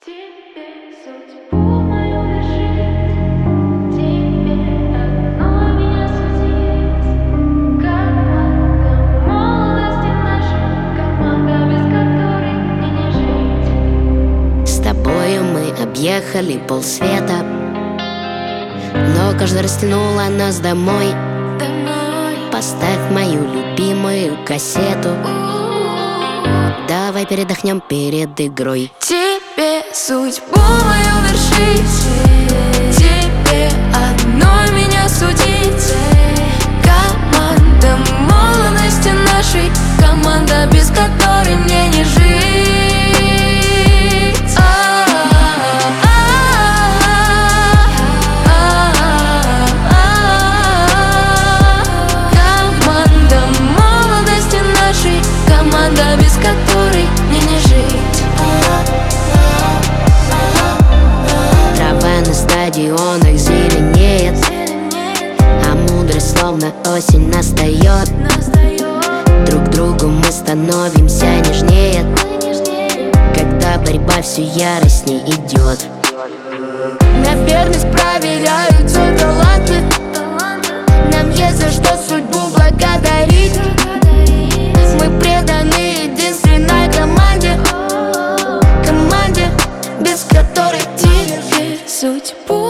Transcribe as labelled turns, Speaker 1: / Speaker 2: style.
Speaker 1: Тебе судьбу мою вершить, тебе одно меня судить. Команда молодости нашей, команда, без которой мне не жить.
Speaker 2: С тобою мы объехали полсвета, но каждый растянула нас домой. Поставь мою любимую кассету, давай передохнем перед игрой.
Speaker 1: Тебе судьбу мою вершить, тебе одной меня судить. Команда молодости нашей, команда, без которой мне не жить. Команда молодости нашей, команда, без которой мне не жить.
Speaker 2: Трава на стадионах зеленеет, а мудрость словно осень настает. Друг другу мы становимся нежнее, когда борьба все яростней идет.
Speaker 1: На верность проверяются таланты, нам есть за что судьбу благодарить. Мы преданы единственной команде, команде, без которой тебе судьбу